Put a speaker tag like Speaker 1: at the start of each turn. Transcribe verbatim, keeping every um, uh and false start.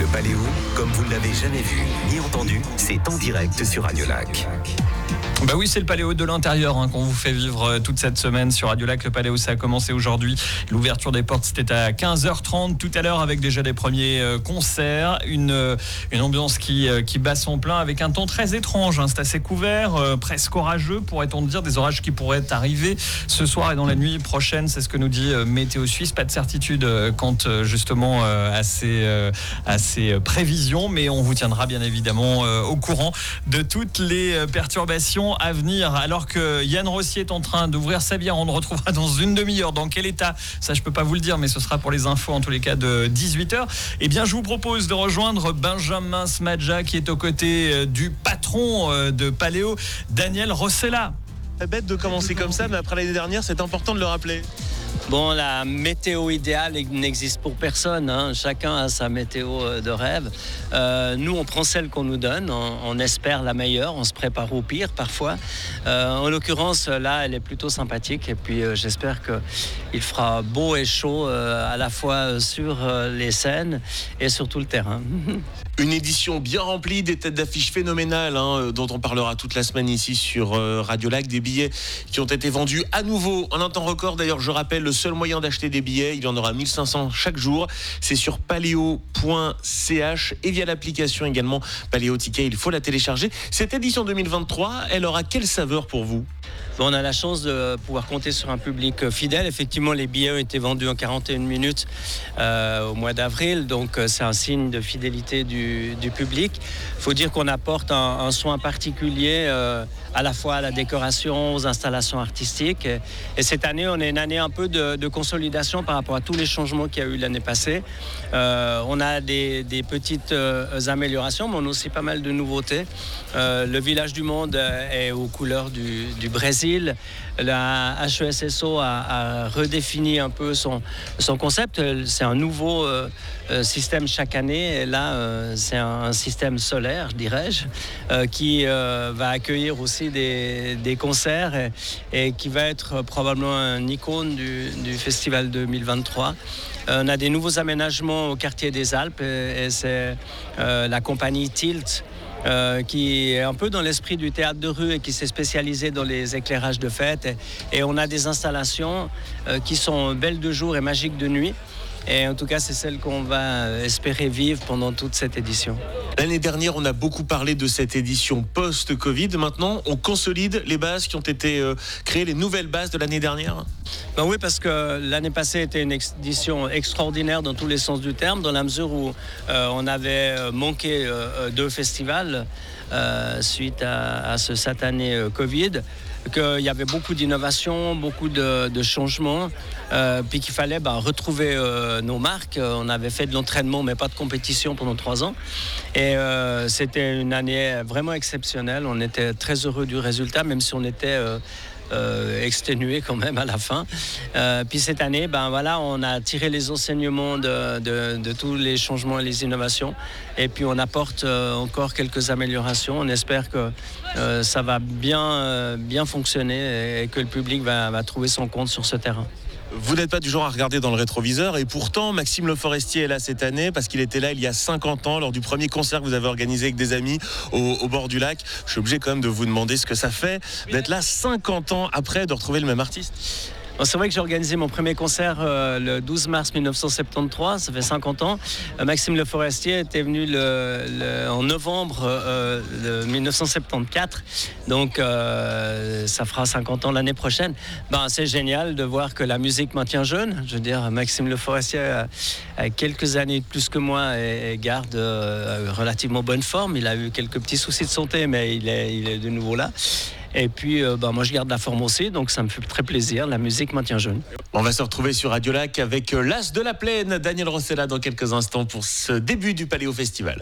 Speaker 1: Paléo, comme vous ne l'avez jamais vu ni entendu, c'est en direct sur Radio Lac.
Speaker 2: Bah oui, c'est le Paléo de l'intérieur hein, qu'on vous fait vivre toute cette semaine sur Radio Lac. Le Paléo, ça a commencé aujourd'hui. L'ouverture des portes, c'était à quinze heures trente tout à l'heure avec déjà des premiers euh, concerts. Une, euh, une ambiance qui, euh, qui bat son plein avec un temps très étrange. Hein. C'est assez couvert, euh, presque orageux, pourrait-on dire. Des orages qui pourraient arriver ce soir et dans la nuit prochaine. C'est ce que nous dit euh, Météo Suisse. Pas de certitude euh, quant euh, justement euh, à, ces, euh, à ces prévisions. Mais on vous tiendra bien évidemment euh, au courant de toutes les euh, perturbations à venir, alors que Yann Rossier est en train d'ouvrir sa bière. On le retrouvera dans une demi-heure. Dans quel état? Ça, je peux pas vous le dire, mais ce sera pour les infos, en tous les cas, de dix-huit heures. Eh bien, je vous propose de rejoindre Benjamin Smadja, qui est aux côtés du patron de Paléo, Daniel Rossella.
Speaker 3: C'est bête de commencer comme ça, mais après l'année dernière, c'est important de le rappeler.
Speaker 4: Bon, la météo idéale n'existe pour personne, hein. Chacun a sa météo de rêve. Euh, nous, on prend celle qu'on nous donne, on, on espère la meilleure, on se prépare au pire parfois. Euh, en l'occurrence, là, elle est plutôt sympathique et puis euh, j'espère qu'il fera beau et chaud euh, à la fois sur euh, les scènes et sur tout le terrain.
Speaker 3: Une édition bien remplie, des têtes d'affiches phénoménales hein, dont on parlera toute la semaine ici sur euh, Radio Lac. Des billets qui ont été vendus à nouveau en un temps record. D'ailleurs, je rappelle, le seul moyen d'acheter des billets, il y en aura mille cinq cents chaque jour. C'est sur paléo point c h et via l'application également Paléo Ticket. Il faut la télécharger. Cette édition deux mille vingt-trois, elle aura quelle saveur pour vous ?
Speaker 4: On a la chance de pouvoir compter sur un public fidèle. Effectivement, les billets ont été vendus en quarante et une minutes euh, au mois d'avril. Donc, c'est un signe de fidélité du, du public. Il faut dire qu'on apporte un, un soin particulier euh, à la fois à la décoration, aux installations artistiques. Et, et cette année, on est une année un peu de, de consolidation par rapport à tous les changements qu'il y a eu l'année passée. Euh, on a des, des petites euh, améliorations, mais on a aussi pas mal de nouveautés. Euh, le Village du Monde est aux couleurs du, du Brésil. La H E S S O a, a redéfini un peu son, son concept. C'est un nouveau euh, système chaque année. Et là, euh, c'est un système solaire, dirais-je, euh, qui euh, va accueillir aussi des, des concerts et, et qui va être probablement un icône du, du festival deux mille vingt-trois. On a des nouveaux aménagements au quartier des Alpes et, et c'est euh, la compagnie Tilt Euh, qui est un peu dans l'esprit du théâtre de rue et qui s'est spécialisé dans les éclairages de fête. Et, et on a des installations euh, qui sont belles de jour et magiques de nuit. Et en tout cas, c'est celle qu'on va espérer vivre pendant toute cette édition.
Speaker 3: L'année dernière, on a beaucoup parlé de cette édition post-Covid. Maintenant, on consolide les bases qui ont été euh, créées, les nouvelles bases de l'année dernière.
Speaker 4: Ben oui, parce que l'année passée était une édition extraordinaire dans tous les sens du terme, dans la mesure où euh, on avait manqué euh, deux festivals euh, suite à, à ce satané euh, Covid. Qu'il y avait beaucoup d'innovations, beaucoup de, de changements, euh, puis qu'il fallait bah, retrouver euh, nos marques. On avait fait de l'entraînement, mais pas de compétition pendant trois ans. Et euh, c'était une année vraiment exceptionnelle. On était très heureux du résultat, même si on était euh, euh, exténué quand même à la fin. Euh, puis cette année, ben, voilà, on a tiré les enseignements de, de, de tous les changements et les innovations. Et puis on apporte euh, encore quelques améliorations. On espère que euh, ça va bien, euh, bien fonctionner et que le public va, va trouver son compte sur ce terrain.
Speaker 3: Vous n'êtes pas du genre à regarder dans le rétroviseur et pourtant Maxime Le Forestier est là cette année parce qu'il était là il y a cinquante ans lors du premier concert que vous avez organisé avec des amis au, au bord du lac. Je suis obligé quand même de vous demander ce que ça fait d'être là cinquante ans après, de retrouver le même artiste.
Speaker 4: C'est vrai que j'ai organisé mon premier concert euh, le douze mars mille neuf cent soixante-treize, ça fait cinquante ans. Euh, Maxime Le Forestier était venu le, le, en novembre euh, de mille neuf cent soixante-quatorze, donc euh, ça fera cinquante ans l'année prochaine. Ben, c'est génial de voir que la musique maintient jeune. Je veux dire, Maxime Le Forestier a, a quelques années de plus que moi et, et garde euh, relativement bonne forme. Il a eu quelques petits soucis de santé, mais il est, il est de nouveau là. Et puis, euh, bah, moi, je garde la forme aussi, donc ça me fait très plaisir. La musique maintient jeune.
Speaker 3: On va se retrouver sur Radio Lac avec l'As de la Plaine, Daniel Rossella, dans quelques instants pour ce début du Paléo Festival.